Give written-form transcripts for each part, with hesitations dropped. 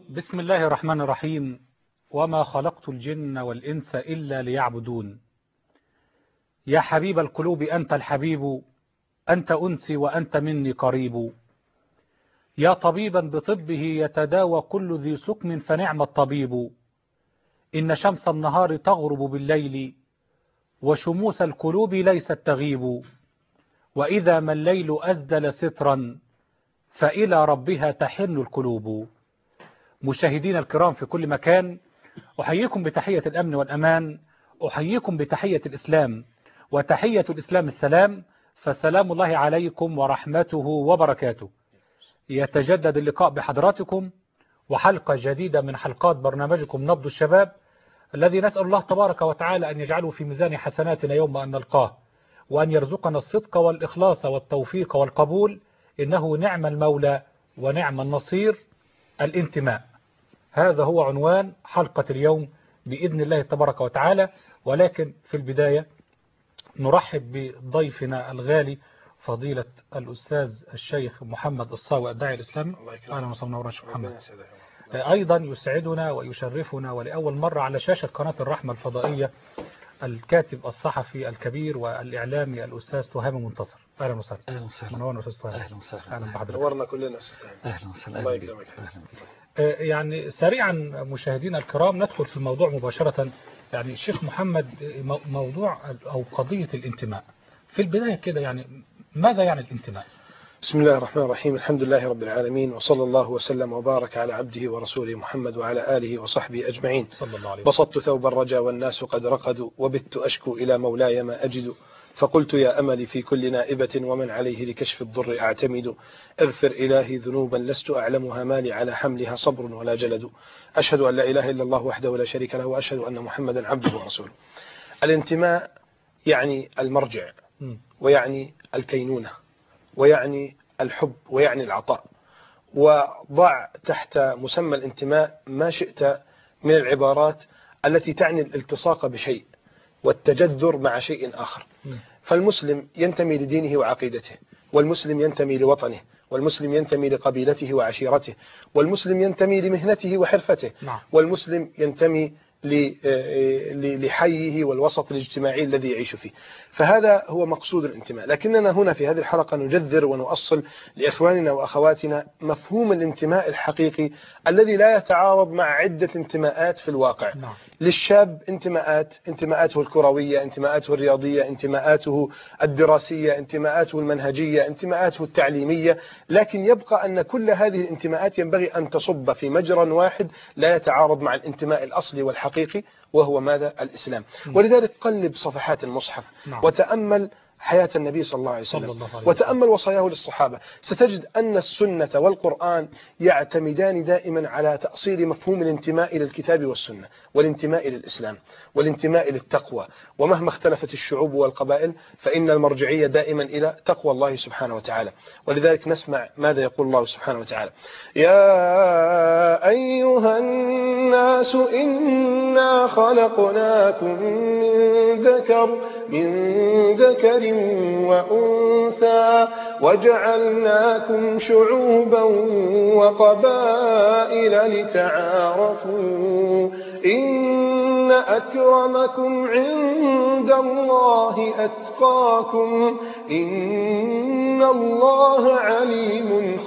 بسم الله الرحمن الرحيم. وما خلقت الجن والإنس إلا ليعبدون. يا حبيب القلوب أنت الحبيب، أنت أنسي وأنت مني قريب. يا طبيبا بطبه يتداوى كل ذي سقم فنعم الطبيب. إن شمس النهار تغرب بالليل، وشموس القلوب ليست تغيب. وإذا ما الليل أزدل سترا، فإلى ربها تحن القلوب. مشاهدين الكرام في كل مكان، أحييكم بتحية الأمن والأمان، أحييكم بتحية الإسلام، وتحية الإسلام السلام، فالسلام الله عليكم ورحمته وبركاته. يتجدد اللقاء بحضراتكم وحلقة جديدة من حلقات برنامجكم نبض الشباب، الذي نسأل الله تبارك وتعالى أن يجعله في ميزان حسناتنا يوم أن نلقاه، وأن يرزقنا الصدق والإخلاص والتوفيق والقبول، إنه نعم المولى ونعم النصير. الانتماء، هذا هو عنوان حلقة اليوم بإذن الله تبارك وتعالى. ولكن في البداية نرحب بضيفنا الغالي فضيلة الأستاذ الشيخ محمد الصاوي الداعي الإسلامي. أهلا وسهلا ورحمة محمد. أيضا يسعدنا ويشرفنا ولأول مرة على شاشة قناة الرحمة الفضائية الكاتب الصحفي الكبير والإعلامي الأستاذ تهامي منتصر. أهلا وسهلا. أهلا وسهلا. منورنا أستاذ تهامي. أهلا وسهلا. أهلا بحضرتك. نورنا كلنا أستاذ تهامي. أهلا وسهلا. الله يكرمك. يعني سريعا مشاهدينا الكرام ندخل في الموضوع مباشرة. يعني الشيخ محمد، موضوع أو قضية الانتماء في البداية كده، يعني ماذا يعني الانتماء؟ بسم الله الرحمن الرحيم. الحمد لله رب العالمين، وصلى الله وسلم وبارك على عبده ورسوله محمد وعلى آله وصحبه أجمعين. صلى الله عليه وسلم. بسطت ثوب الرجا والناس قد رقدوا، وبت أشكو إلى مولاي ما أجد، فقلت يا أملي في كل نائبة ومن عليه لكشف الضر أعتمد. اغفر إلهي ذنوبا لست أعلمها، مالي على حملها صبر ولا جلد. أشهد أن لا إله إلا الله وحده لا شريك له، وأشهد أن محمدا عبده ورسوله. الانتماء يعني المرجع، ويعني الكينونة، ويعني الحب، ويعني العطاء. وضع تحت مسمى الانتماء ما شئت من العبارات التي تعني الالتصاق بشيء والتجذر مع شيء آخر. فالمسلم ينتمي لدينه وعقيدته، والمسلم ينتمي لوطنه، والمسلم ينتمي لقبيلته وعشيرته، والمسلم ينتمي لمهنته وحرفته، والمسلم ينتمي لحيه والوسط الاجتماعي الذي يعيش فيه. فهذا هو مقصود الانتماء. لكننا هنا في هذه الحلقة نجذر ونؤصل لإخواننا وأخواتنا مفهوم الانتماء الحقيقي الذي لا يتعارض مع عدة انتماءات في الواقع. للشاب انتماءاته الكروية، انتماءاته الرياضية، انتماءاته الدراسية، انتماءاته المنهجية، انتماءاته التعليمية. لكن يبقى أن كل هذه الانتماءات ينبغي أن تصب في مجرى واحد لا يتعارض مع الانتماء الأصلي والحقيقي، وهو ماذا؟ الإسلام. ولذلك قلب صفحات المصحف وتأمل حياة النبي صلى الله عليه وسلم، وتأمل وصاياه للصحابة. ستجد أن السنة والقرآن يعتمدان دائما على تأصيل مفهوم الانتماء إلى الكتاب والسنة، والانتماء إلى الإسلام، والانتماء إلى التقوى. ومهما اختلفت الشعوب والقبائل فإن المرجعية دائما إلى تقوى الله سبحانه وتعالى. ولذلك نسمع ماذا يقول الله سبحانه وتعالى: يا أيها الناس إنا خلقناكم من ذكر وأنثى وجعلناكم شعوبا وقبائل لتعارفوا إن أكرمكم عند الله أتقاكم إن الله عليم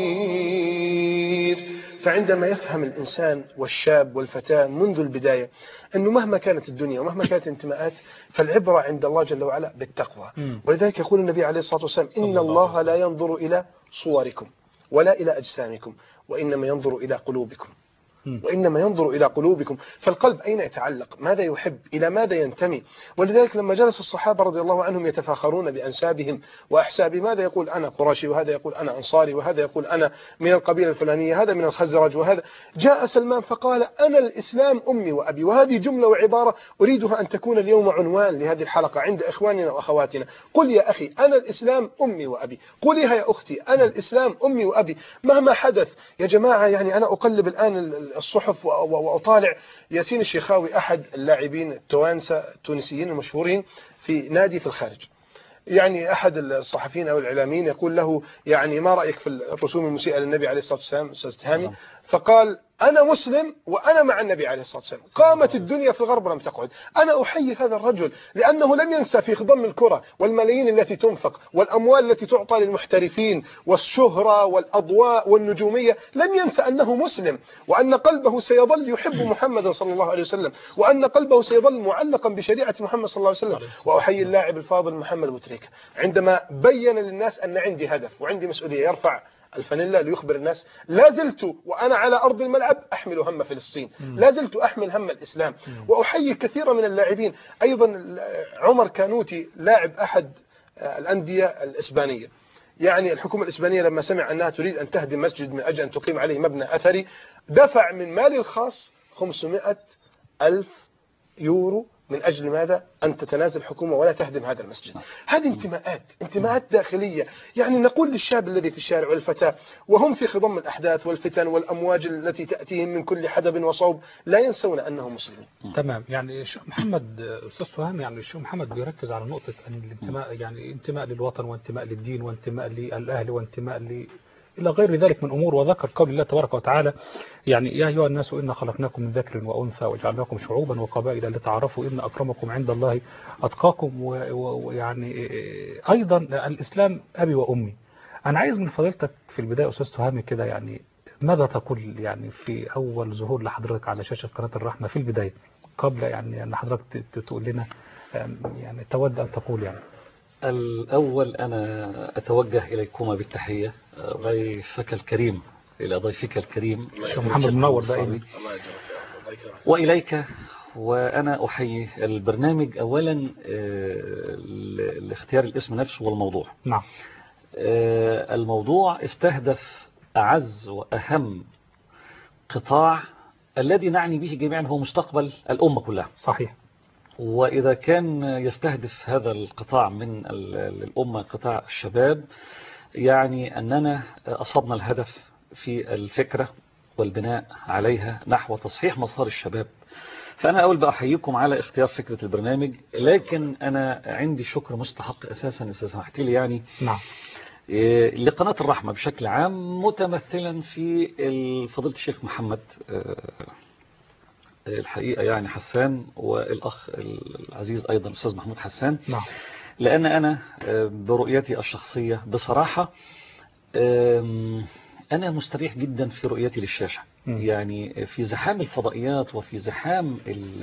خبير. فعندما يفهم الإنسان والشاب والفتاة منذ البداية أنه مهما كانت الدنيا ومهما كانت الانتماءات فالعبرة عند الله جل وعلا بالتقوى. ولذلك يقول النبي عليه الصلاة والسلام: إن الله لا ينظر إلى صوركم ولا إلى أجسامكم، وإنما ينظر إلى قلوبكم. وإنما ينظر إلى قلوبكم. فالقلب أين يتعلق؟ ماذا يحب؟ إلى ماذا ينتمي؟ ولذلك لما جلس الصحابة رضي الله عنهم يتفاخرون بأنسابهم وأحسابهم، ماذا يقول؟ أنا قرشي، وهذا يقول أنا أنصاري، وهذا يقول أنا من القبيلة الفلانية، هذا من الخزرج، وهذا. جاء سلمان فقال: أنا الإسلام أمي وأبي. وهذه جملة وعبارة أريدها أن تكون اليوم عنوان لهذه الحلقة عند إخواننا وأخواتنا. قل يا أخي أنا الإسلام أمي وأبي، قوليها يا أختي أنا الإسلام أمي وأبي مهما حدث. يا جماعة، يعني أنا أقلب الآن الصحف وأطالع ياسين الشيخاوي، أحد اللاعبين التونسيين المشهورين في نادي في الخارج. يعني أحد الصحفيين أو الإعلاميين يقول له: يعني ما رأيك في الرسوم المسيئة للنبي عليه الصلاة والسلام أستاذ تهامي؟ فقال: أنا مسلم وأنا مع النبي عليه الصلاة والسلام. قامت الدنيا في الغرب ولم تقعد. أنا أحيي هذا الرجل لأنه لم ينسى في خضم الكرة والملايين التي تنفق والأموال التي تعطى للمحترفين والشهرة والأضواء والنجومية، لم ينسى أنه مسلم وأن قلبه سيظل يحب محمد صلى الله عليه وسلم، وأن قلبه سيظل معلقا بشريعة محمد صلى الله عليه وسلم. وأحيي اللاعب الفاضل محمد بوتريكة عندما بين للناس أن عندي هدف وعندي مسؤولية، يرفع الفانيلا ليخبر الناس لا زلت وأنا على أرض الملعب أحمل هم فلسطين، لا زلت أحمل هم الإسلام. وأحيي كثيرا من اللاعبين أيضا. عمر كانوتي لاعب أحد الأندية الإسبانية، يعني الحكومة الإسبانية لما سمع أنها تريد أن تهدم مسجد من أجل أن تقيم عليه مبنى أثري، دفع من ماله الخاص 500,000 يورو من أجل ماذا؟ أن تتنازل الحكومة ولا تهدم هذا المسجد. هذه انتماءات داخلية. يعني نقول للشاب الذي في الشارع والفتاة وهم في خضم الأحداث والفتن والأمواج التي تأتيهم من كل حدب وصوب لا ينسون أنهم مسلمين. تمام. يعني الشيخ محمد، أستاذ سهام، يعني الشيخ محمد بيركز على نقطة أن الانتماء يعني انتماء للوطن وانتماء للدين وانتماء للأهل وانتماء إلى غير ذلك من أمور. وذكر قول الله تبارك وتعالى يعني يا أيها الناس إنا خلقناكم من ذكر وأنثى وجعلناكم شعوبا وقبائل لتعارفوا إن أكرمكم عند الله أتقاكم. ويعني أيضا الإسلام أبي وأمي. أنا عايز من فضيلتك في البداية أستاذ تهامي كده، يعني ماذا تقول يعني في أول ظهور لحضرتك على شاشة قناة الرحمة في البداية، قبل يعني أن حضرتك تقول لنا يعني تود أن تقول يعني. الأول أنا أتوجه إليكما بالتحية، ضيفك الكريم، إلى ضيفك الكريم محمد منور دائما، وإليك. وأنا أحيي البرنامج أولا لاختيار الاسم نفسه والموضوع. نعم. الموضوع استهدف أعز وأهم قطاع الذي نعني به جميعا هو مستقبل الأمة كلها. صحيح. وإذا كان يستهدف هذا القطاع من الأمة قطاع الشباب، يعني أننا أصبنا الهدف في الفكرة والبناء عليها نحو تصحيح مسار الشباب. فأنا أول بأحييكم على اختيار فكرة البرنامج، لكن أنا عندي شكر مستحق أساسا إذا سمحت لي يعني. نعم. لقناة الرحمة بشكل عام، متمثلا في فضيلة الشيخ محمد الحقيقة يعني حسان، والأخ العزيز أيضا أستاذ محمود حسان. نعم. لأن أنا برؤيتي الشخصية بصراحة أنا مستريح جدا في رؤيتي للشاشة. يعني في زحام الفضائيات وفي زحام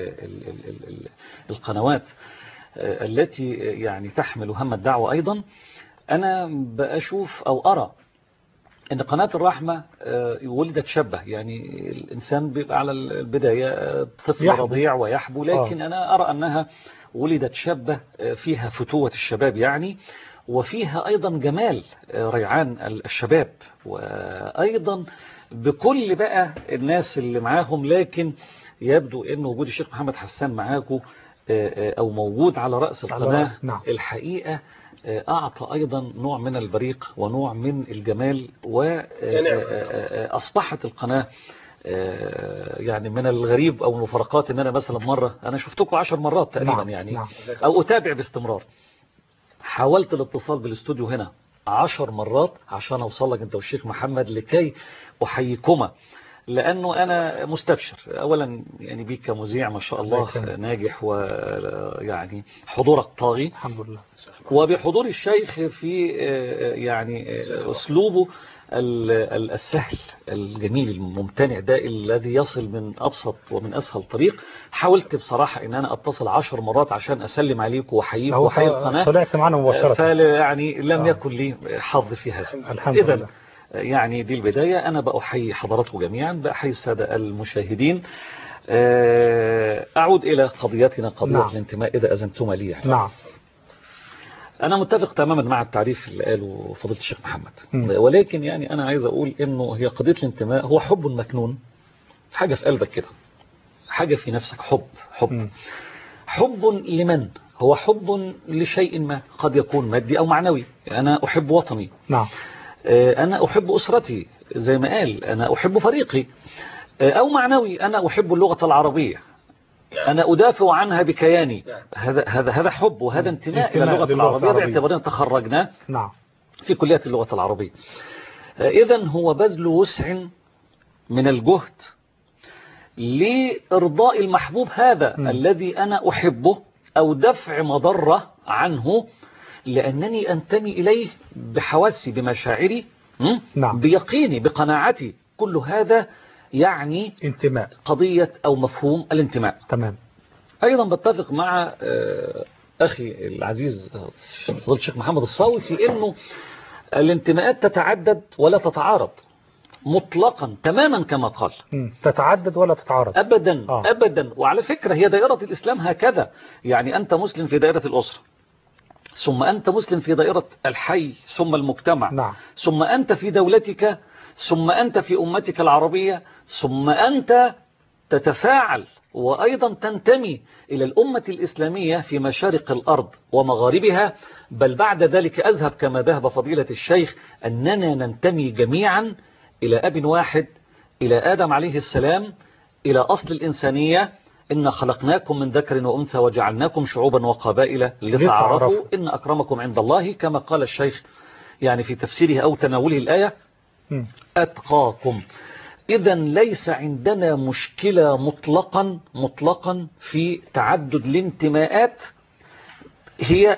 القنوات التي يعني تحمل هم الدعوة أيضا، أنا بأشوف أو أرى أن قناة الرحمة ولدت شابة. يعني الإنسان بيبقى على البداية طفل رضيع ويحبو، لكن أنا أرى أنها ولدت شابة فيها فتوة الشباب يعني، وفيها أيضا جمال ريعان الشباب، وأيضا بكل بقى الناس اللي معاهم. لكن يبدو أن وجود الشيخ محمد حسان معاكم أو موجود على رأس القناة الحقيقة أعطى أيضا نوع من البريق ونوع من الجمال، وأصبحت القناة يعني من الغريب أو المفارقات أن أنا مثلا مرة أنا شفتكم 10 مرات تقريبا يعني أو أتابع باستمرار. حاولت الاتصال بالاستوديو هنا 10 مرات عشان أوصل لك أنت والشيخ محمد لكي أحييكما، لأنه أنا مستبشر أولا يعني بيك كمذيع ما شاء الله ناجح، ويعني حضورك طاغي الحمد لله، وبحضور الشيخ في يعني أسلوبه السهل الجميل الممتنع ده الذي يصل من أبسط ومن أسهل طريق. حاولت بصراحة أن أنا أتصل 10 مرات عشان أسلم عليكم وأحييكم وأحيي القناة، طلعت معنا مباشرة، فيعني لم يكن لي حظ في هذا. إذن يعني دي البداية. أنا بأحيي حضراتكم جميعا، بأحيي السادة المشاهدين. أعود إلى قضيتنا، قضية الانتماء إذا أذنتم لي يعني. نعم. أنا متفق تماما مع التعريف اللي قاله فضيلة الشيخ محمد، ولكن يعني أنا عايز أقول إنه هي قضية الانتماء هو حب مكنون، حاجة في قلبك كده، حاجة في نفسك، حب لمن؟ هو حب لشيء ما، قد يكون مادي أو معنوي. أنا أحب وطني، نعم. أنا أحب أسرتي زي ما قال، أنا أحب فريقي. أو معنوي، أنا أحب اللغة العربية، أنا أدافع عنها بكياني. هذا حب وهذا انتماء إلى اللغة العربية باعتبارنا تخرجنا في كلية اللغة العربية. إذن هو بذل وسع من الجهد لإرضاء المحبوب هذا الذي أنا أحبه أو دفع مضرة عنه، لأنني أنتمي إليه بحواسي بمشاعري، نعم. بيقيني بقناعتي. كل هذا يعني انتماء، قضية أو مفهوم الانتماء. تمام. أيضا بتفق مع أخي العزيز فضيلة الشيخ محمد الصاوي في أنه الانتماءات تتعدد ولا تتعارض مطلقا تماما كما قال. تتعدد ولا تتعارض أبدا. أبدا. وعلى فكرة هي دائرة الإسلام هكذا، يعني أنت مسلم في دائرة الأسرة، ثم أنت مسلم في دائرة الحي، ثم المجتمع، نعم. ثم أنت في دولتك، ثم أنت في أمتك العربية، ثم أنت تتفاعل وأيضا تنتمي إلى الأمة الإسلامية في مشارق الأرض ومغاربها، بل بعد ذلك أذهب كما ذهب فضيلة الشيخ أننا ننتمي جميعا إلى أب واحد، إلى آدم عليه السلام، إلى أصل الإنسانية. إن خلقناكم من ذكر وأنثى وجعلناكم شعوبا وقبائل لتعارفوا إن أكرمكم عند الله، كما قال الشيخ يعني في تفسيره أو تناوله الآية أتقاكم. إذا ليس عندنا مشكلة مطلقا في تعدد الانتماءات. هي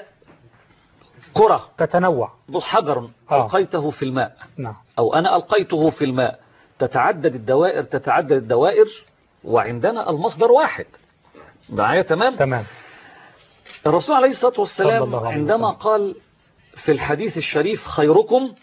كرة تتنوع، حجر ألقيته في الماء، نعم. أو أنا ألقيته في الماء، تتعدد الدوائر وعندنا المصدر واحد. معايا؟ تمام. الرسول عليه الصلاة والسلام عندما قال في الحديث الشريف خيركم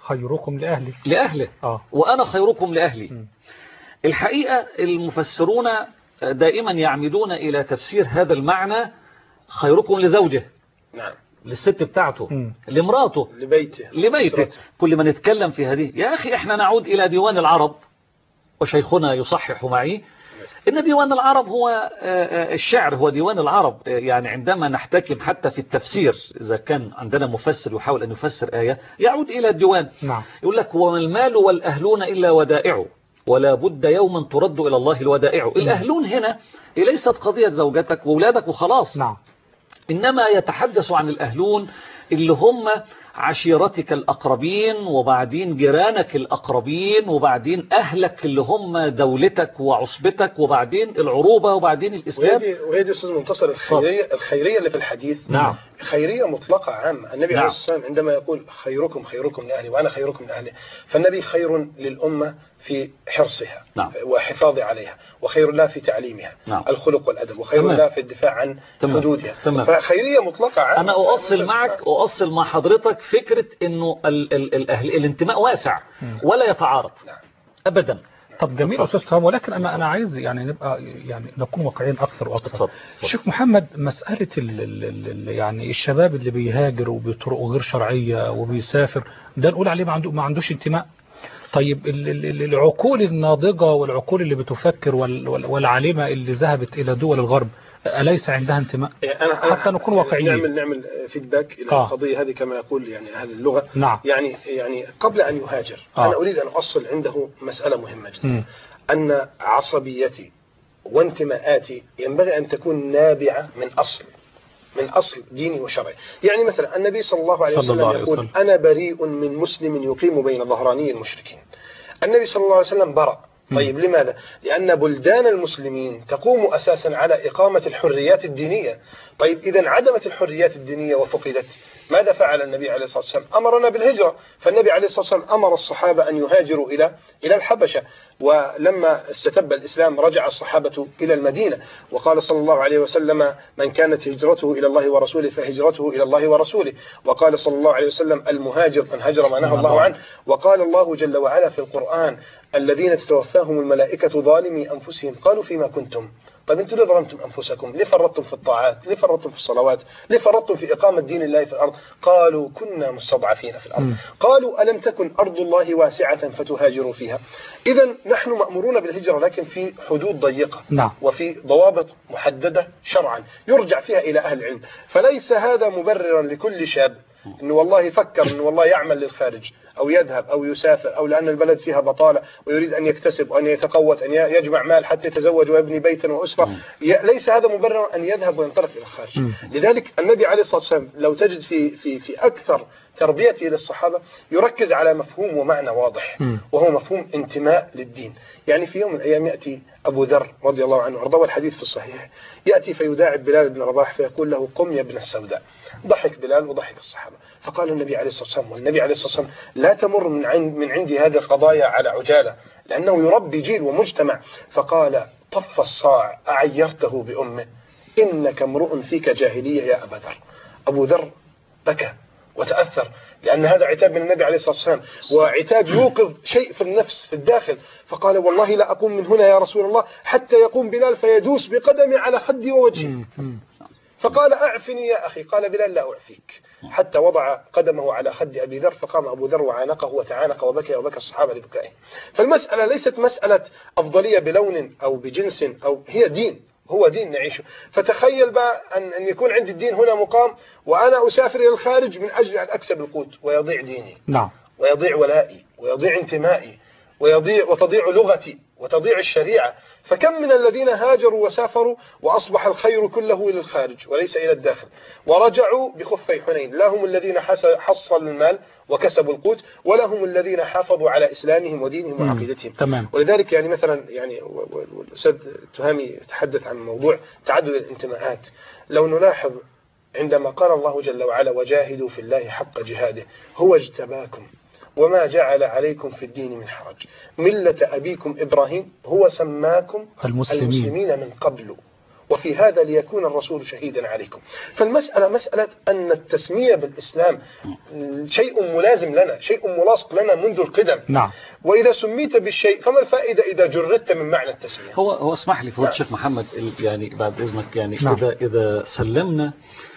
لأهله وأنا خيركم لأهلي. الحقيقة المفسرون دائما يعمدون إلى تفسير هذا المعنى خيركم لزوجه، نعم، للست بتاعته، لمراته، لبيته. كل ما نتكلم في هذه يا أخي إحنا نعود إلى ديوان العرب، وشيخنا يصحح معي إن ديوان العرب هو الشعر، هو ديوان العرب. يعني عندما نحتكم حتى في التفسير، إذا كان عندنا مفسر يحاول أن يفسر آية يعود إلى الديوان، نعم. يقول لك وما المال والأهلون إلا ودائع ولا بد يوما ترد إلى الله الودائع. الأهلون هنا ليست قضية زوجتك وولادك وخلاص، نعم. إنما يتحدث عن الأهلون اللي هم عشيرتك الأقربين، وبعدين جيرانك الأقربين، وبعدين أهلك اللي هم دولتك وعصبتك، وبعدين العروبة، وبعدين الإسلام. وهي دي أستاذ منتصر الخيرية اللي في الحديث، نعم، خيرية مطلقة عامة. النبي عليه الصلاة والسلام عندما يقول خيركم لأهلي وأنا خيركم لأهلي، فالنبي خير للأمة في حرصها، نعم، وحفاظ عليها، وخير الله في تعليمها، نعم، الخلق والأدب، وخير الله في الدفاع عن حدودها. فخيرية مطلقة عامة. أنا أؤصل مع حضرتك فكرة أنه الانتماء واسع ولا يتعارض، نعم، أبدا. طب جميل أستاذ طه، ولكن أنا عايز يعني نبقى نكون واقعيين أكثر وأكثر. الشيخ محمد، مسألة يعني الشباب اللي بيهاجر وبطرق غير شرعية وبيسافر، ده نقول عليه ما عندوش انتماء؟ طيب العقول الناضجة والعقول اللي بتفكر والعالمة اللي ذهبت إلى دول الغرب أليس عندها انتماء؟ حتى نكون واقعيين. نعمل فيدباك إلى القضية هذه كما يقول يعني أهل اللغة. نعم. يعني قبل أن يهاجر أنا أريد أن أصل عنده مسألة مهمة جدا، أن عصبيتي وانتماءاتي ينبغي أن تكون نابعة من أصل ديني وشرعي. يعني مثلا النبي صلى الله عليه وسلم يقول أنا بريء من مسلم يقيم بين ظهراني المشركين. النبي صلى الله عليه وسلم برأ. طيب لماذا؟ لأن بلدان المسلمين تقوم أساسا على إقامة الحريات الدينية. طيب إذا عدمت الحريات الدينية وفقدت، ماذا فعل النبي عليه الصلاة والسلام؟ أمرنا بالهجرة. فالنبي عليه الصلاة والسلام أمر الصحابة أن يهاجروا إلى الحبشة، ولما استتب الإسلام رجع الصحابة إلى المدينة، وقال صلى الله عليه وسلم من كانت هجرته إلى الله ورسوله فهجرته إلى الله ورسوله، وقال صلى الله عليه وسلم المهاجر من هجر ما نهى الله عنه، وقال الله جل وعلا في القرآن الذين تتوفاهم الملائكة ظالمي أنفسهم قالوا فيما كنتم. طيب أنتم ليه ظلمتم أنفسكم؟ ليه فرطتم في الطاعات؟ ليه فرطتم في الصلوات؟ ليه فرطتم في إقامة دين الله في الأرض؟ قالوا كنا مستضعفين في الأرض. قالوا ألم تكن أرض الله واسعة فتهاجروا فيها؟ إذا نحن مأمورون بالهجرة، لكن في حدود ضيقة، نعم، وفي ضوابط محددة شرعا يرجع فيها إلى أهل العلم. فليس هذا مبررا لكل شاب إنه والله فكر إنه والله يعمل للخارج أو يذهب أو يسافر، أو لأن البلد فيها بطالة ويريد أن يكتسب وأن يتقوت، أن يجمع مال حتى يتزوج ويبني بيتا وأسرة، ليس هذا مبرر أن يذهب وينطلق إلى الخارج. لذلك النبي عليه الصلاة والسلام لو تجد في أكثر تربيته للصحابة يركز على مفهوم ومعنى واضح، وهو مفهوم انتماء للدين. يعني في يوم من الأيام يأتي أبو ذر رضي الله عنه وارضاه، والحديث في الصحيح، يأتي فيداعب بلال بن رباح فيقول له قم يا ابن السوداء. ضحك بلال وضحك الصحابة، فقال النبي عليه الصلاة والسلام، والنبي عليه الصلاة والسلام لا تمر من عندي هذه القضايا على عجالة، لأنه يربي جيل ومجتمع. فقال طف الصاع أعيرته بأمه، إنك امرؤ فيك جاهلية يا أبا ذر. أبو ذر بكى وتأثر، لأن هذا عتاب من النبي عليه الصلاة والسلام، وعتاب يوقظ شيء في النفس في الداخل. فقال والله لا أقوم من هنا يا رسول الله حتى يقوم بلال فيدوس بقدمي على خدي ووجهي. فقال أعفني يا أخي. قال بلال لا أعفيك، حتى وضع قدمه على خد أبي ذر، فقام أبو ذر وعانقه وتعانق وبكى وبكى الصحابة لبكائه. فالمسألة ليست مسألة أفضلية بلون أو بجنس، أو هي دين، هو دين نعيشه. فتخيل بقى أن يكون عندي الدين هنا مقام، وأنا أسافر إلى الخارج من أجل أن أكسب القوت، ويضيع ديني، نعم، ويضيع ولائي، ويضيع انتمائي، وتضيع لغتي، وتضيع الشريعة. فكم من الذين هاجروا وسافروا وأصبح الخير كله إلى الخارج وليس إلى الداخل، ورجعوا بخفي حنين، لا هم الذين حصلوا المال وكسبوا القوت، ولا هم الذين حافظوا على إسلامهم ودينهم وعقيدتهم. تمام. ولذلك يعني مثلا والأستاذ تهامي يتحدث عن موضوع تعدد الانتماءات. لو نلاحظ عندما قال الله جل وعلا وجاهدوا في الله حق جهاده، هو اجتباكم وما جعل عليكم في الدين من حرج، ملة أبيكم إبراهيم هو سماكم المسلمين من قبل وفي هذا ليكون الرسول شهيدا عليكم. فالمسألة مسألة أن التسمية بالإسلام شيء ملازم لنا، شيء ملاصق لنا منذ القدم. نعم. وإذا سميت بالشيء فما الفائدة إذا جردت من معنى التسمية؟ هو اسمح لي فضيلة الشيخ محمد، يعني بعد إذنك، يعني نعم. إذا سلمنا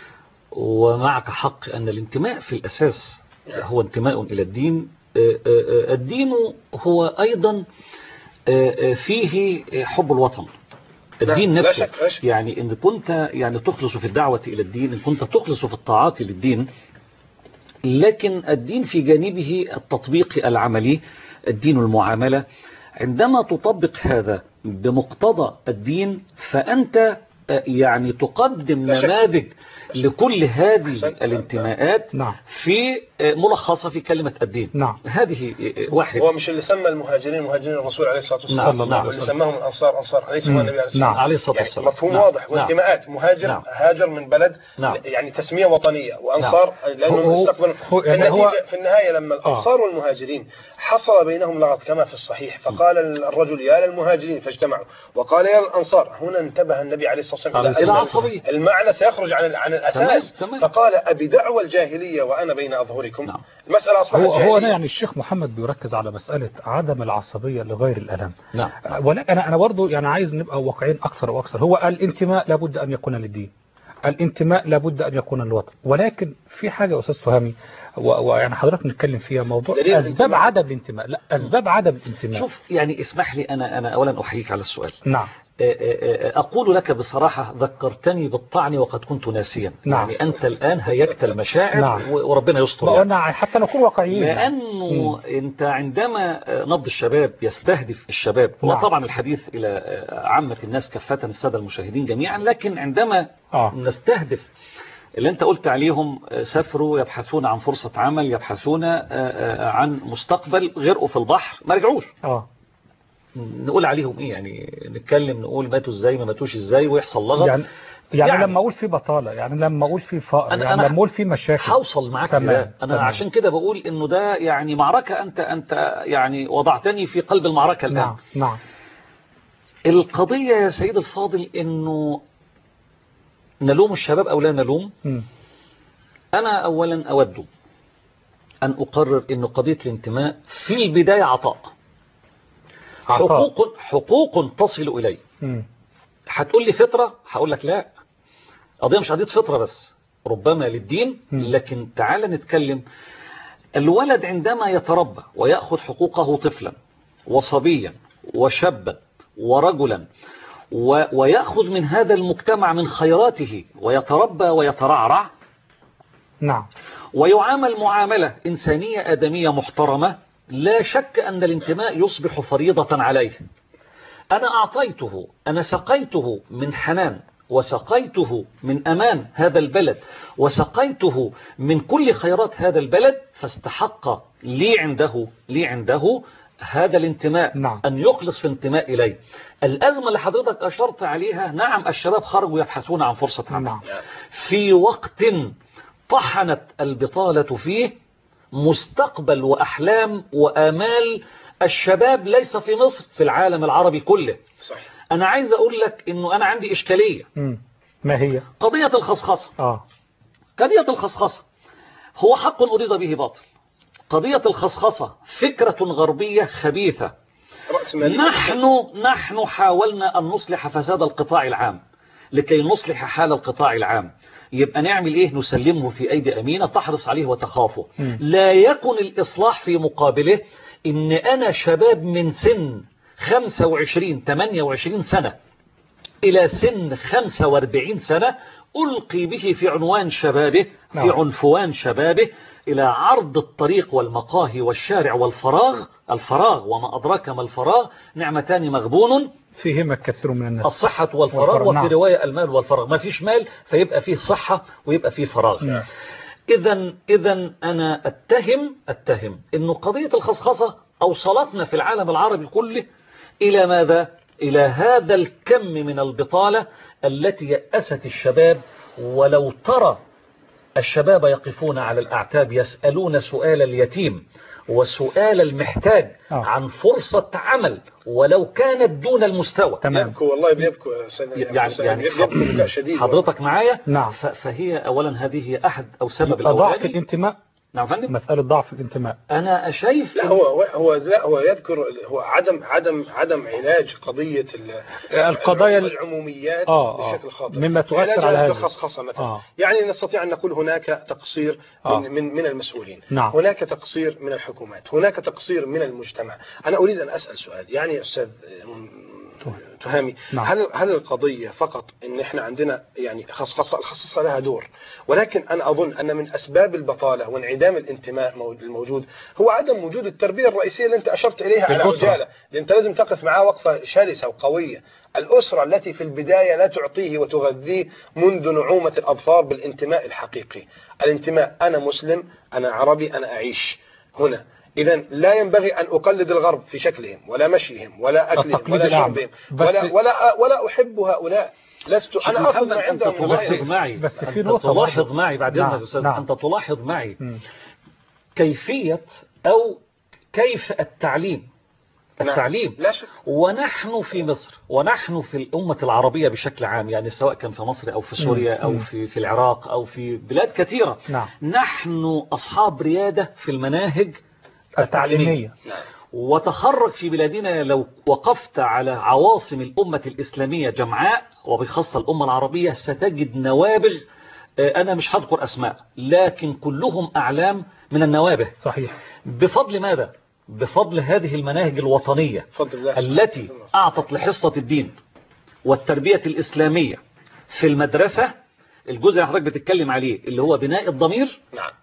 ومعك حق أن الانتماء في الأساس هو انتماء إلى الدين، الدين هو أيضا فيه حب الوطن. الدين نفسه، يعني إن كنت يعني تخلص في الدعوة إلى الدين، إن كنت تخلص في الطاعات للدين، لكن الدين في جانبه التطبيق العملي، الدين المعاملة. عندما تطبق هذا بمقتضى الدين فأنت يعني تقدم نماذج لكل هذه الانتماءات. نعم. في ملخصة في كلمة الدين. نعم. هذه واحد. هو مش اللي سمى المهاجرين مهاجرين الرسول عليه الصلاة والسلام. نعم. واللي سماهم الأنصار أنصار ليس هو النبي عليه الصلاة والسلام. يعني مفهوم واضح. وانتماءات مهاجر هاجر من بلد، يعني تسمية وطنية، وأنصار لأنهم استقبلوا في النهاية لما الأنصار والمهاجرين حصل بينهم لغط كما في الصحيح، فقال الرجل يا للمهاجرين فاجتمعوا، وقال يا للأنصار. هنا انتبه النبي عليه الصلاة والسلام إلى المعنى سيخرج عن الأساس. فقال أبي دعوى الجاهلية وأنا بين أظهركم. المسألة أصبحت هو يعني الشيخ محمد بيركز على مسألة عدم العصبية لغير الألم. نعم. ولكن أنا برضو يعني عايز نبقى واقعين أكثر وأكثر. هو الانتماء لابد أن يكون للدين، الانتماء لابد أن يكون للوطن، ولكن في حاجة أستاذ فهمي ويعني حضرتك نتكلم فيها، موضوع أسباب عدم الانتماء. لا، أسباب عدم الانتماء. شوف، يعني اسمح لي أنا أولا أحييك على السؤال. نعم. أقول لك بصراحة ذكرتني بالطعن وقد كنت ناسيا. نعم. يعني أنت الآن هيجت المشاعر. نعم. وربنا يستر. يعني. حتى نكون واقعيين، لأنه أنت عندما نبض الشباب يستهدف الشباب، نعم. وطبعا الحديث إلى عامة الناس كافة، السادة المشاهدين جميعا، لكن عندما نستهدف اللي أنت قلت عليهم، سافروا يبحثون عن فرصة عمل، يبحثون عن مستقبل، غرقوا في البحر ما رجعوش، نقول عليهم ايه؟ يعني نتكلم نقول ماتوا ازاي، ما ماتوش ازاي، ويحصل لغط. يعني لما اقول في بطالة، يعني لما اقول في فقر، يعني لما اقول في مشاكل، هوصل معاك كده. انا عشان كده بقول انه ده يعني معركة، انت يعني وضعتني في قلب المعركة الان. نعم. نعم. القضية يا سيد الفاضل انه نلوم الشباب او لا نلوم. انا اولا اود ان اقرر انه قضية الانتماء في البداية عطاء. حقوق تصل إلي. هتقول لي فطرة، هقول لك لا، قضية مش قضية فطرة بس، ربما للدين. لكن تعال نتكلم. الولد عندما يتربى ويأخذ حقوقه طفلا وصبيا وشابا ورجلا، ويأخذ من هذا المجتمع من خيراته، ويتربى ويترعرع. نعم. ويعامل معاملة إنسانية آدمية محترمة، لا شك أن الانتماء يصبح فريضة عليه. أنا أعطيته، أنا سقيته من حنان، وسقيته من أمان هذا البلد، وسقيته من كل خيرات هذا البلد، فاستحق لي عنده هذا الانتماء. نعم. أن يخلص في انتماء إليه. الأزمة اللي حضرتك أشرت عليها، نعم الشباب خرجوا يبحثون عن فرصة عمل. نعم. في وقت طحنت البطالة فيه مستقبل وأحلام وآمال الشباب، ليس في مصر، في العالم العربي كله. صحيح. أنا عايز أقول لك أنه أنا عندي إشكالية. ما هي؟ قضية الخصخصة. قضية الخصخصة هو حق أريد به باطل. قضية الخصخصة فكرة غربية خبيثة. نحن حاولنا أن نصلح فساد القطاع العام لكي نصلح حال القطاع العام. يبقى نعمل إيه؟ نسلمه في أيدي أمينة تحرص عليه وتخافه. لا يكن الإصلاح في مقابله إن أنا شباب من سن 25-28 سنة إلى سن 45 سنة ألقي به في عنوان شبابه، في عنفوان شبابه، إلى عرض الطريق والمقاهي والشارع والفراغ وما أدراك ما الفراغ، نعمتان مغبون فيهما الكثير من الناس، الصحة والفراغ. وفي رواية المال والفراغ، ما فيش مال فيبقى فيه صحة ويبقى فيه فراغ. إذن أنا أتهم إنه قضية الخصخصة أوصلتنا في العالم العربي كله إلى ماذا؟ إلى هذا الكم من البطالة التي يأست الشباب. ولو ترى الشباب يقفون على الأعتاب يسألون سؤال اليتيم وسؤال المحتاج عن فرصة عمل ولو كانت دون المستوى. يبكوا والله بيبكوا يعني بكاء شديد. حضرتك معايا؟ نعم. فهي أولا هذه هي أحد أو سبب ضعف الانتماء. نعم فندم. مسألة ضعف الانتماء. أنا شايف لا هو يذكر هو عدم علاج قضية القضايا العموميات بشكل خاطئ مما تؤثر على هذا الخصخصة مثلا. يعني نستطيع أن نقول هناك تقصير من المسؤولين. نعم. هناك تقصير من الحكومات، هناك تقصير من المجتمع. أنا أريد أن أسأل سؤال، يعني أستاذ تهامي، نعم. هل القضية فقط ان احنا عندنا يعني الخصخصة لها دور، ولكن انا اظن ان من اسباب البطالة وانعدام الانتماء الموجود هو عدم وجود التربية الرئيسية اللي انت اشرت اليها على عجالة، لان انت لازم تقف معاه وقفة شرسة وقوية. الأسرة التي في البداية لا تعطيه وتغذيه منذ نعومة الأظفار بالانتماء الحقيقي. الانتماء، أنا مسلم، أنا عربي، أنا أعيش هنا. إذا لا ينبغي أن أقلد الغرب في شكلهم ولا مشيهم ولا أكلهم ولا شربهم ولا أحب هؤلاء. لست أنا أخذ ما عندهم. بس في نقطة تلاحظ معي بعد إذنك أستاذ. أنت تلاحظ معي كيفية أو كيف التعليم. لا شك. ونحن في مصر ونحن في الأمة العربية بشكل عام، يعني سواء كان في مصر أو في سوريا أو في العراق أو في بلاد كثيرة، نحن أصحاب ريادة في المناهج التعليمية. وتخرج في بلادنا لو وقفت على عواصم الأمة الإسلامية جمعاء وبخاصة الأمة العربية ستجد نوابغ، أنا مش هذكر أسماء لكن كلهم أعلام من النوابغ. صحيح. بفضل ماذا؟ بفضل هذه المناهج الوطنية التي أعطت لحصة الدين والتربية الإسلامية في المدرسة. الجزء اللي حضرتك بتتكلم عليه اللي هو بناء الضمير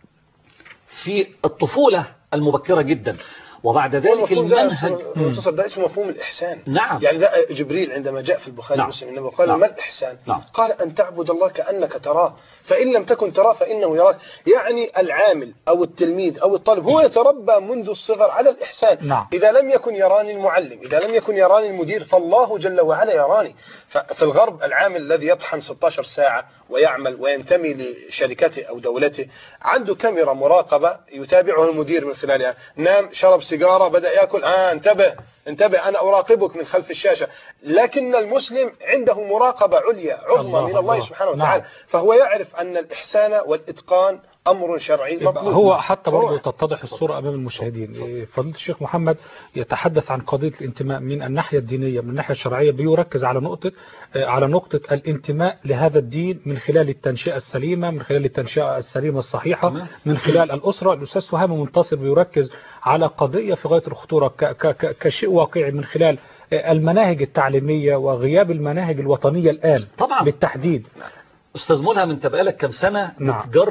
في الطفولة المبكرة جدا، وبعد ذلك المنهج ده اسمه مفهوم الإحسان. نعم. يعني ده جبريل عندما جاء في البخاري ومسلم إنه قال ما الإحسان؟ قال أن تعبد الله كأنك تراه فإن لم تكن تراه فإنه يراك. يعني العامل أو التلميذ أو الطالب هو يتربى منذ الصغر على الإحسان. إذا لم يكن يراني المعلم، إذا لم يكن يراني المدير، فالله جل وعلا يراني. ففي الغرب العامل الذي يطحن 16 ساعة ويعمل وينتمي لشركته أو دولته عنده كاميرا مراقبة يتابعه المدير من خلالها. نام، شرب سيجارة، بدأ يأكل، انتبه أنا أراقبك من خلف الشاشة. لكن المسلم عنده مراقبة عليا عظمى من الله سبحانه وتعالى. فهو يعرف أن الإحسان والإتقان أمر شرعي مطلوب. هو حتى برضه تتضح الصورة أمام المشاهدين. فضيلة الشيخ محمد يتحدث عن قضية الانتماء من الناحية الدينية، من الناحية الشرعية بيركز على نقطة الانتماء لهذا الدين من خلال التنشئة السليمة، من خلال التنشئة السليمة الصحيحة، من خلال الأسرة. الأستاذ تهامي منتصر بيركز على قضية في غاية الخطورة كشيء واقعي من خلال المناهج التعليمية وغياب المناهج الوطنية الآن طبعا بالتحديد. أستاذ ملهم، انت بقالك كم سنة بتجرب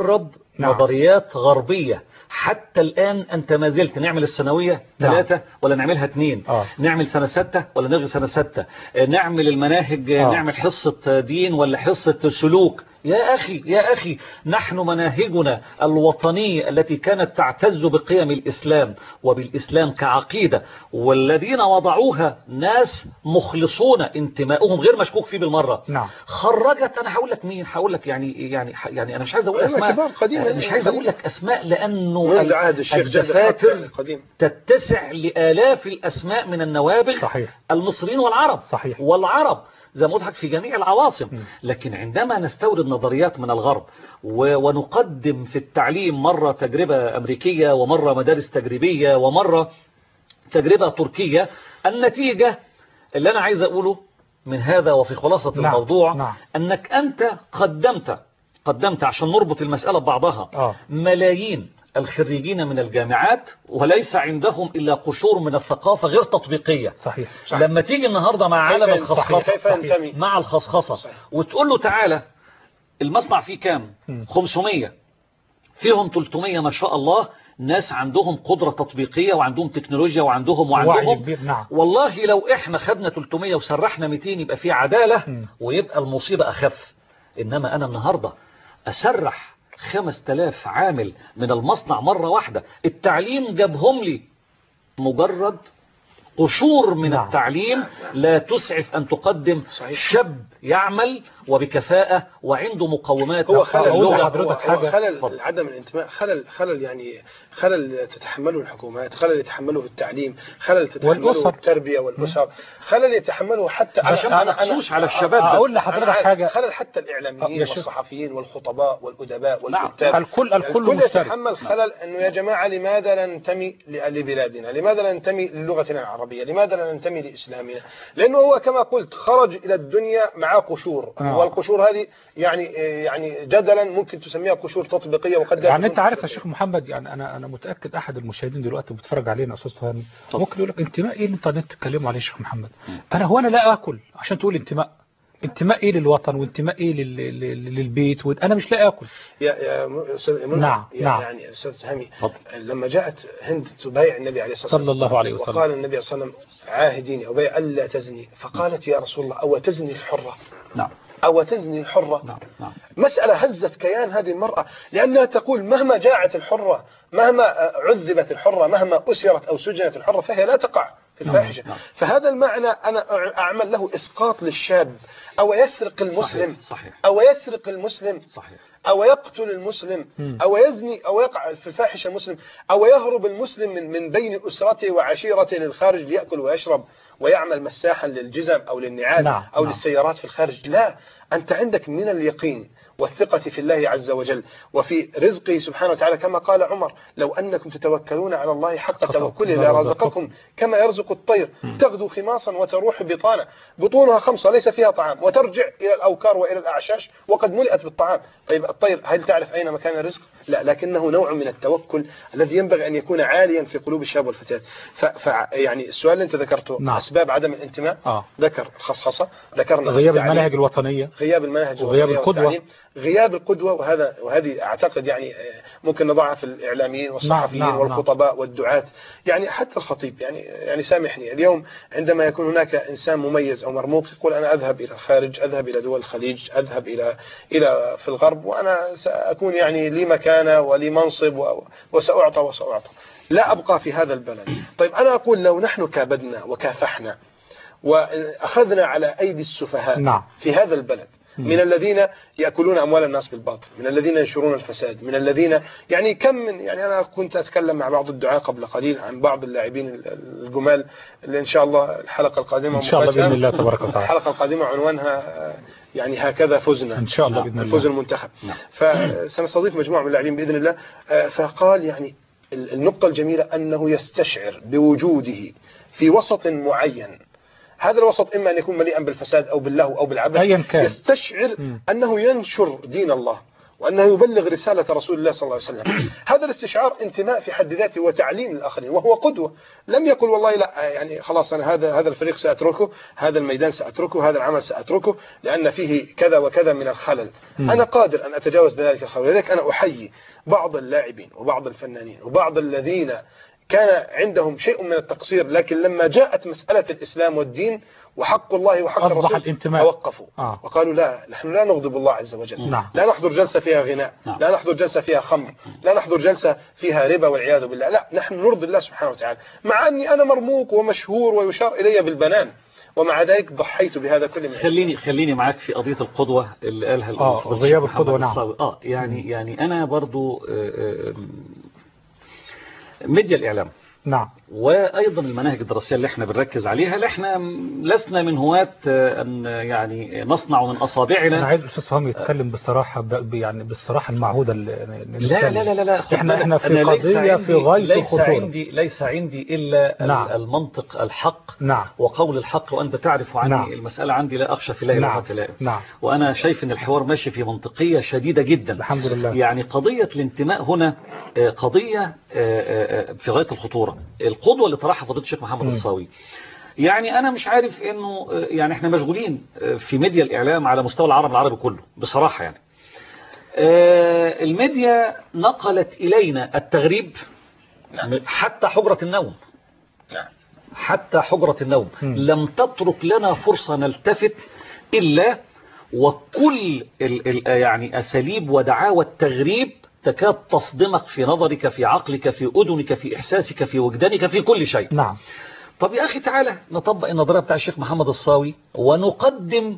نعم. نظريات غربية. حتى الآن أنت ما زلت نعمل الثانوية 3 ولا نعملها 2، نعمل سنة 6 ولا نلغي سنة 6، نعمل المناهج نعمل حصة دين ولا حصة سلوك. يا أخي نحن مناهجنا الوطنية التي كانت تعتز بقيم الإسلام وبالإسلام كعقيدة، والذين وضعوها ناس مخلصون انتمائهم غير مشكوك فيه بالمرة. نعم. خرجت، أنا هقول لك مين، هقول لك يعني أنا مش عايز أقول أسماء، مش عايز أقول لك أسماء لأنه الدفاتر تتسع لآلاف الأسماء من النوابغ. صحيح. المصريين والعرب. صحيح. والعرب زي ما قلت في جميع العواصم. لكن عندما نستورد نظريات من الغرب ونقدم في التعليم مرة تجربة أمريكية ومرة مدارس تجريبية ومرة تجربة تركية، النتيجة اللي أنا عايز أقوله من هذا وفي خلاصة الموضوع أنك أنت قدمت عشان نربط المسألة ببعضها ملايين الخريجين من الجامعات وليس عندهم إلا قشور من الثقافة غير تطبيقية. صحيح. لما تيجي النهاردة مع عالم الخصخصة مع الخصخصة وتقول له تعالى المصنع فيه كام؟ 500 فيهم 300 ما شاء الله ناس عندهم قدرة تطبيقية وعندهم تكنولوجيا وعندهم نعم. والله لو احنا خدنا 300 وسرحنا 200 يبقى فيه عدالة ويبقى المصيبة أخف. إنما أنا النهاردة أسرح 5000 عامل من المصنع مرة واحدة، التعليم جابهم لي مجرد قشور من التعليم لا تسعف أن تقدم شاب يعمل وبكفاءة وعنده مقومات. هو خلل عدم الانتماء، خلل يعني خلل تتحمله الحكومات، خلل يتحمله التعليم، خلل تتحمله التربية والأسر، خلل يتحمله حتى أنا على الشباب. أقول لحضرتك حاجة، خلل حتى الإعلاميين والصحفيين والخطباء والأدباء والكتاب. الكل يتحمل خلل أنه يا جماعة لماذا لا ننتمي لبلادنا، لماذا لا ننتمي للغتنا العربية، لماذا لا ننتمي لإسلامنا؟ لأنه هو كما قلت خرج إلى الدنيا مع قشور، والقشور هذه يعني جدلا ممكن تسميها قشور تطبيقية. وقد يعني أنت عارف يا شيخ محمد، يعني أنا متأكد أحد المشاهدين دلوقتي بيتفرج علينا أستاذ فهمي ممكن يقول لك انتماء إيه اللي أنت تتكلموا عليه يا شيخ محمد؟ هو أنا لا آكل عشان تقول انتماء إيه للوطن وانتماء إيه للبيت، وأنا مش لا آكل. يا أستاذ نعم. يعني أستاذ فهمي، لما جاءت هند تبايع النبي عليه الصلاة والسلام صلى الله عليه وسلم، وقال النبي صلى الله عليه وسلم عاهديني أو بيع ألا تزني، فقالت يا رسول الله أو تزني الحرة؟ نعم. أو تزني الحرة؟ نعم. مسألة هزت كيان هذه المرأة، لأنها تقول مهما جاعت الحرة، مهما عذبت الحرة، مهما أسرت أو سجنت الحرة، فهي لا تقع في الفاحشة. فهذا المعنى أنا أعمل له إسقاط للشاب. أو يسرق المسلم، صحيح. أو يسرق المسلم، صحيح. أو يقتل المسلم، أو يزني أو يقع في الفاحشة المسلم، أو يهرب المسلم من بين أسرته وعشيرته للخارج ليأكل ويشرب ويعمل مساحا للجزم أو للنعال أو للسيارات في الخارج. لا، أنت عندك من اليقين والثقة في الله عز وجل وفي رزقه سبحانه وتعالى، كما قال عمر لو أنكم تتوكلون على الله حق توكله لرزقكم كما يرزق الطير تغدو خماصا وتروح بطانا، بطونها 5 ليس فيها طعام، وترجع إلى الأوكار وإلى الأعشاش وقد ملئت بالطعام. طيب الطير هل تعرف أين مكان الرزق؟ لا، لكنه نوع من التوكل الذي ينبغي أن يكون عاليا في قلوب الشباب والفتيات. يعني السؤال اللي أنت ذكرته أسباب عدم الانتماء، ذكر الخصخصة، ذكرنا غياب المناهج الوطنية، غياب المناهج وغياب القدوة، غياب القدوة. وهذه أعتقد يعني ممكن نضعها في الإعلاميين والصحفيين والخطباء والدعاة. يعني حتى الخطيب يعني سامحني، اليوم عندما يكون هناك إنسان مميز أو مرموق يقول أنا أذهب إلى الخارج، أذهب إلى دول الخليج، أذهب إلى في الغرب، وأنا سأكون يعني لي مكانة ولي منصب وسأعطى لا أبقى في هذا البلد. طيب أنا أقول لو نحن كابدنا وكافحنا وأخذنا على أيدي السفهاء في هذا البلد من الذين يأكلون أموال الناس بالباطل، من الذين ينشرون الفساد، من الذين يعني كم من يعني أنا كنت أتكلم مع بعض الدعاة قبل قليل عن بعض اللاعبين الجمال اللي إن شاء الله الحلقة القادمة إن شاء الله بإذن الله تبارك وتعالى الحلقة القادمة عنوانها يعني هكذا فزنا إن شاء الله بإذن الله، الفوز المنتخب. فسنستضيف مجموعة من اللاعبين بإذن الله. فقال يعني النقطة الجميلة أنه يستشعر بوجوده في وسط معين، هذا الوسط إما أن يكون مليئا بالفساد أو باللهو أو بالعبث، يستشعر أنه ينشر دين الله وأنه يبلغ رسالة رسول الله صلى الله عليه وسلم. هذا الاستشعار انتماء في حد ذاته وتعليم للآخرين، وهو قدوة. لم يقل والله لا يعني خلاص أنا هذا الفريق سأتركه، هذا الميدان سأتركه، هذا العمل سأتركه لأن فيه كذا وكذا من الخلل. أنا قادر أن أتجاوز ذلك الخلل. لذلك أنا أحيي بعض اللاعبين وبعض الفنانين وبعض الذين كان عندهم شيء من التقصير، لكن لما جاءت مسألة الإسلام والدين وحق الله وحق الرسول توقفوا وقالوا لا، نحن لا نغضب الله عز وجل. لا نحضر جلسة فيها غناء، لا نحضر جلسة فيها خمر، لا نحضر جلسة فيها ربا والعياذ بالله، لا، نحن نرضي الله سبحانه وتعالى. مع أني أنا مرموق ومشهور ويشار إلي بالبنان، ومع ذلك ضحيت بهذا كله من خليني معاك في قضية القدوة اللي قالها غياب القدوة. نعم. يعني أنا برضو ميديا الإعلام، نعم، وأيضا المناهج الدراسية اللي احنا بنركز عليها، اللي احنا لسنا من هواة أن يعني نصنع من أصابعنا. أنا عايز أستاذ فهمي يتكلم بصراحة، يعني بالصراحة المعهودة. لا احنا في قضية في غاية الخطورة. ليس عندي إلا نعم. المنطق الحق، نعم، وقول الحق، وأنت تعرف عني. نعم. المسألة عندي لا أخشى في الله نعم. نعم. وأنا شايف أن الحوار ماشي في منطقية شديدة جدا، الحمد لله. يعني قضية الانتماء هنا قضية في غاية الخطورة. القدوة اللي طرحها فضيلة الشيخ محمد الصاوي، يعني أنا مش عارف إنه يعني إحنا مشغولين في ميديا الإعلام على مستوى العالم العربي كله بصراحة. يعني الميديا نقلت إلينا التغريب حتى حجرة النوم، حتى حجرة النوم لم تترك لنا فرصة نلتفت إلا وكل يعني أساليب ودعاوى التغريب تكاد تصدمك في نظرك، في عقلك، في أذنك، في إحساسك، في وجدانك، في كل شيء. نعم. طب يا أخي تعالى نطبق النظرية بتاع الشيخ محمد الصاوي ونقدم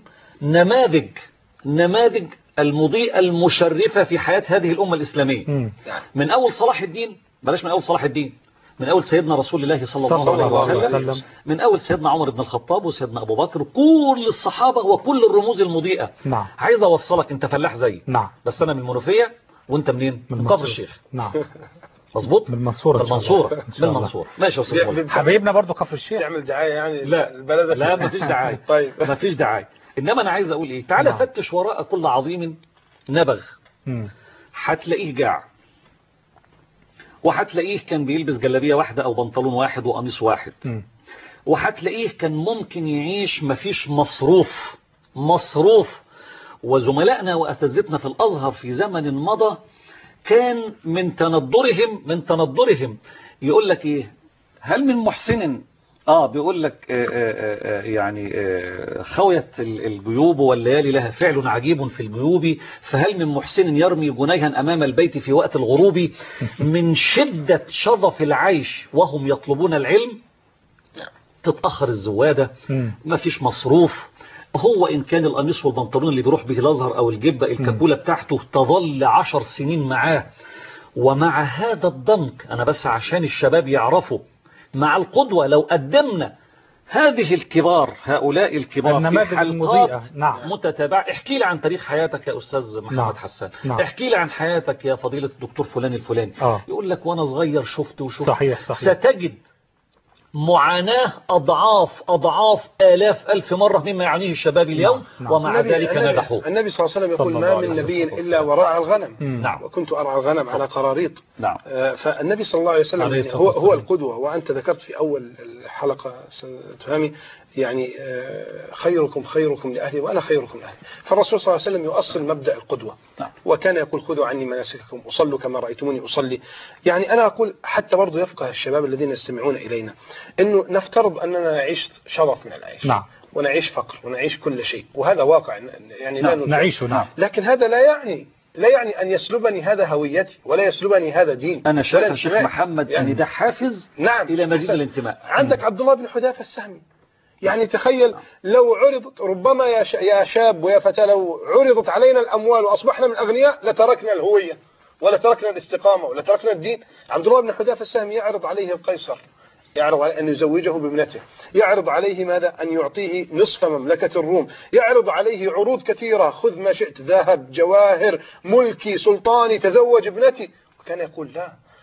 نماذج المضيئة المشرفة في حياة هذه الأمة الإسلامية. من أول صلاح الدين، بلاش من أول صلاح الدين، من أول سيدنا رسول الله صلى الله عليه وسلم، من أول سيدنا عمر بن الخطاب وسيدنا أبو بكر، كل الصحابة وكل الرموز المضيئة. نعم. عايز أوصلك، أنت فلاح زي. نعم. بس أنا من المنوفية وأنت منين؟ من كفر الشيخ. نعم. مظبوط. من المنصورة. ماشي يا استاذ حبايبنا برضو كفر الشيخ. تعمل دعاية يعني؟ لا البلد لا مفيش دعاية. طيب مفيش دعاية. إنما أنا عايز أقول إيه، تعالى فتش وراء كل عظيم نبغ، هتلاقيه جاع، وهتلاقيه كان بيلبس جلابية واحدة أو بنطلون واحد وقميص واحد، وهتلاقيه كان ممكن يعيش مفيش مصروف. وزملائنا وأساتذتنا في الأزهر في زمن مضى كان من تندرهم يقول لك إيه، هل من محسن بيقول لك يعني خويت الجيوب والليالي لها فعل عجيب في الجيوب، فهل من محسن يرمي جنيها أمام البيت في وقت الغروب، من شدة شظف العيش وهم يطلبون العلم تتأخر الزوادة، ما فيش مصروف. هو إن كان القميص والبنطلون اللي بيروح به الأزهر أو الجبة الكبولة بتاعته تظل 10 سنين معاه. ومع هذا الضنك، أنا بس عشان الشباب يعرفوا، مع القدوة لو قدمنا هؤلاء الكبار في حلقات متتابعة. احكي لي عن تاريخ حياتك يا أستاذ محمد حسان. احكي لي عن حياتك يا فضيلة الدكتور فلان الفلاني. يقول لك وأنا صغير شفت. صحيح. ستجد معاناة أضعاف آلاف ألف مرة مما يعنيه الشباب اليوم. ومع ذلك نجحوا. النبي صلى الله عليه وسلم يقول ما من نبي إلا وراء الغنم. وكنت أرعى الغنم على قراريط. فالنبي صلى الله عليه وسلم يعني هو القدوة. وأنت ذكرت في أول الحلقة تفهمي يعني خيركم لأهلي وأنا خيركم لأهلي. فالرسول صلى الله عليه وسلم يؤصل مبدأ القدوة. وكان يقول خذوا عني مناسككم أصلوا كما رأيتموني أصلي. يعني أنا أقول حتى برضو يفقه الشباب الذين يستمعون إلينا إنه نفترض أننا نعيش شرف من العيش. ونعيش فقر ونعيش كل شيء، وهذا واقع يعني لا نعيشه. لكن هذا لا يعني أن يسلبني هذا هويتي ولا يسلبني هذا ديني. أنا شايف الشيخ محمد يعني أن ده حافز إلى مزيد الانتماء. عندك عبد الله بن حذافة السهمي، يعني تخيل لو عرضت ربما يا شاب ويا فتاة، لو عرضت علينا الأموال وأصبحنا من أغنياء لتركنا الهوية ولا تركنا الاستقامة ولا تركنا الدين. عبد الله بن حذافة السهمي يعرض عليه القيصر، يعرض عليه أن يزوجه بابنته، يعرض عليه ماذا؟ أن يعطيه نصف مملكة الروم، يعرض عليه عروض كثيرة، خذ ما شئت، ذهب، جواهر، ملكي، سلطاني، تزوج ابنتي. وكان يقول لا،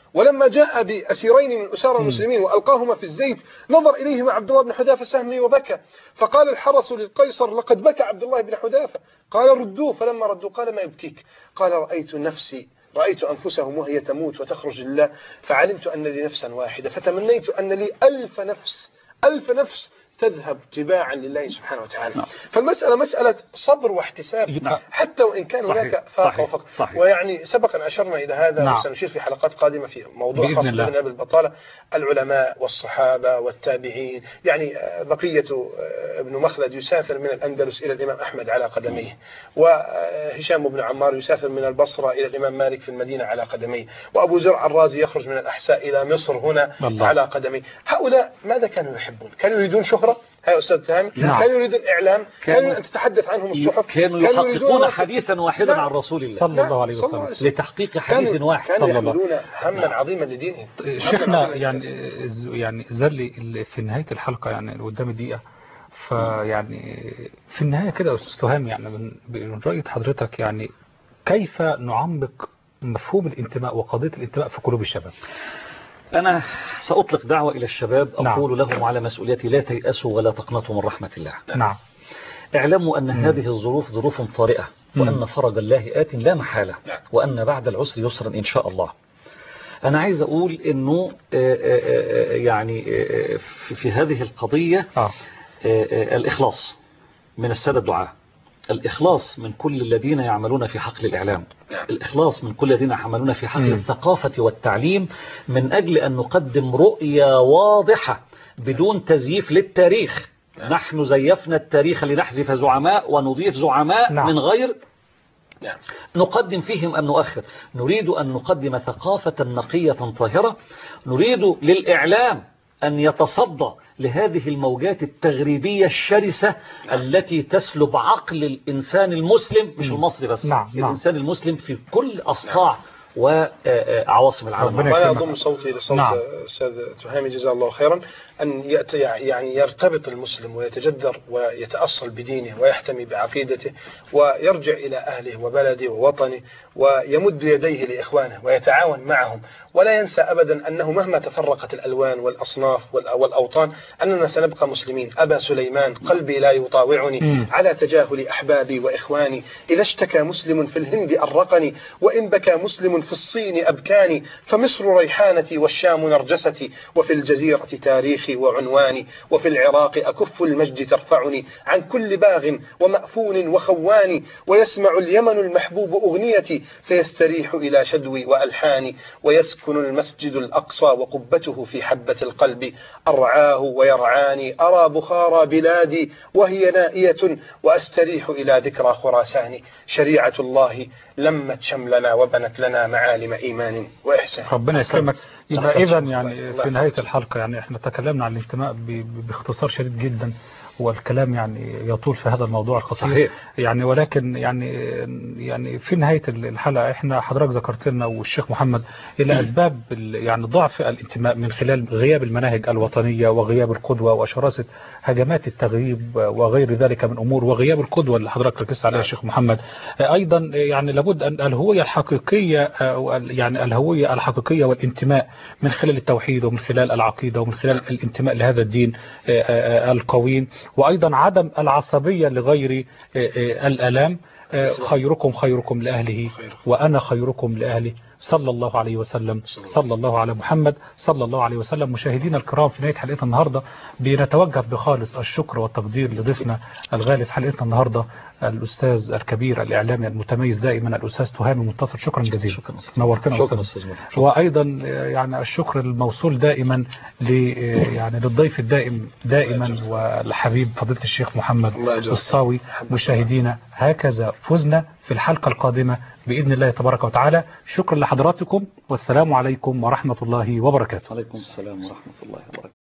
ولما جاء بأسيرين من أسار المسلمين وألقاهما في الزيت نظر إليهما عبد الله بن حذافة السهمي وبكى، فقال الحرس للقيصر لقد بكى عبد الله بن حذافة، قال ردوه، فلما ردوا قال ما يبكيك؟ قال رأيت أنفسهم وهي تموت وتخرج لله، فعلمت أن لي نفسا واحدة، فتمنيت أن لي 1000 نفس تذهب تباعا لله سبحانه وتعالى. فالمسألة مسألة صبر واحتساب، حتى وإن كان هناك فاقة وفقر. ويعني سبقا أشرنا إلى هذا وسنشير في حلقات قادمة في موضوع خاص بذنب البطالة، العلماء والصحابة والتابعين. يعني بقية ابن مخلد يسافر من الأندلس إلى الإمام أحمد على قدميه، وهشام بن عمار يسافر من البصرة إلى الإمام مالك في المدينة على قدميه، وأبو زرع الرازي يخرج من الأحساء إلى مصر هنا على قدميه. هؤلاء ماذا كانوا يحبون؟ كانوا يريدون شهرة، هاي أستاذ تهامي، كانوا يريدون إعلام، كانوا أن تتحدث عنهم الصحف، كانوا يحققون حديثا واحدا عن رسول الله صلى الله عليه وسلم لتحقيق حديث واحد. كانوا يحملون هما عظيما لدينهم. شيخنا يعني زل في نهاية الحلقة يعني قدام الدقيقة، فيعني في النهاية كده أستاذ تهامي يعني من رأية حضرتك يعني كيف نعمق مفهوم الانتماء وقضية الانتماء في قلوب الشباب؟ أنا سأطلق دعوة إلى الشباب أقول لهم على مسؤوليتي لا تيأسوا ولا تقنطوا من رحمة الله. نعم. اعلموا أن هذه الظروف ظروف طارئة، وأن فرج الله آت لا محالة، وأن بعد العسر يسرا إن شاء الله. أنا عايز أقول أنه يعني في هذه القضية الإخلاص من السادة الدعاء، الإخلاص من كل الذين يعملون في حقل الإعلام، الإخلاص من كل الذين يعملون في حقل الثقافة والتعليم، من أجل أن نقدم رؤية واضحة بدون تزييف للتاريخ. نحن زيفنا التاريخ لنحذف زعماء ونضيف زعماء من غير نقدم فيهم أم نؤخر. نريد أن نقدم ثقافة نقية طاهرة، نريد للإعلام أن يتصدى لهذه الموجات التغريبية الشرسة التي تسلب عقل الإنسان المسلم، مش المصري بس، الإنسان المسلم في كل أصقاع وعواصم العالم. وأنا أضم صوتي لصوت أستاذ تهامي جزاه الله خيرا، أن يعني يرتبط المسلم ويتجذر ويتأصل بدينه ويحتمي بعقيدته، ويرجع إلى أهله وبلده ووطنه، ويمد يديه لإخوانه ويتعاون معهم، ولا ينسى أبدا أنه مهما تفرقت الألوان والأصناف والأوطان أننا سنبقى مسلمين. أبا سليمان قلبي لا يطاوعني على تجاهل أحبابي وإخواني، إذا اشتكى مسلم في الهند أرقني، وإن بكى مسلم في الصين أبكاني، فمصر ريحانتي والشام نرجستي، وفي الجزيرة تاريخي وعنواني، وفي العراق أكف المجد ترفعني عن كل باغ ومأفون وخواني، ويسمع اليمن المحبوب أغنيتي فيستريح إلى شدوي وألحاني، ويسكن المسجد الأقصى وقبته في حبة القلب، أرعاه ويرعاني، أرى بخارى بلادي وهي نائية، وأستريح إلى ذكرى خراساني، شريعة الله لمت شملنا وبنت لنا معالم إيمان وإحسان. ربنا يكرمك. إذا يعني في نهاية الحلقة يعني احنا تكلمنا عن الانتماء باختصار شديد جدا، والكلام يعني يطول في هذا الموضوع القصير يعني، ولكن يعني في نهاية الحلقة احنا حضرتك ذكرت لنا والشيخ محمد إلى أسباب يعني ضعف الانتماء من خلال غياب المناهج الوطنية وغياب القدوة وشراسة هجمات التغييب وغير ذلك من أمور، وغياب القدوة اللي حضرتك ركزت عليها الشيخ محمد. أيضا يعني لابد أن الهوية الحقيقية يعني الهوية الحقيقية والانتماء من خلال التوحيد ومن خلال العقيدة ومن خلال الانتماء لهذا الدين القويم، وأيضا عدم العصبية لغير الألام. خيركم لأهله وأنا خيركم لأهلي، صلى الله عليه وسلم، صلى الله على محمد صلى الله عليه وسلم. مشاهدينا الكرام، في نهاية حلقتنا النهاردة بنتوجه بخالص الشكر والتقدير لضيفنا الغالي في حلقتنا النهاردة، الأستاذ الكبير الإعلامي المتميز دائما الأستاذ تهامي منتصر. شكرا جزيلا، نورتنا أستاذ. وأيضا يعني الشكر الموصول دائما يعني للضيف الدائم دائما والحبيب فضيلة الشيخ محمد الصاوي. مشاهدينا هكذا فزنا في الحلقة القادمة بإذن الله تبارك وتعالى. شكرا لحضراتكم، والسلام عليكم ورحمة الله وبركاته. عليكم السلام ورحمة الله وبركاته.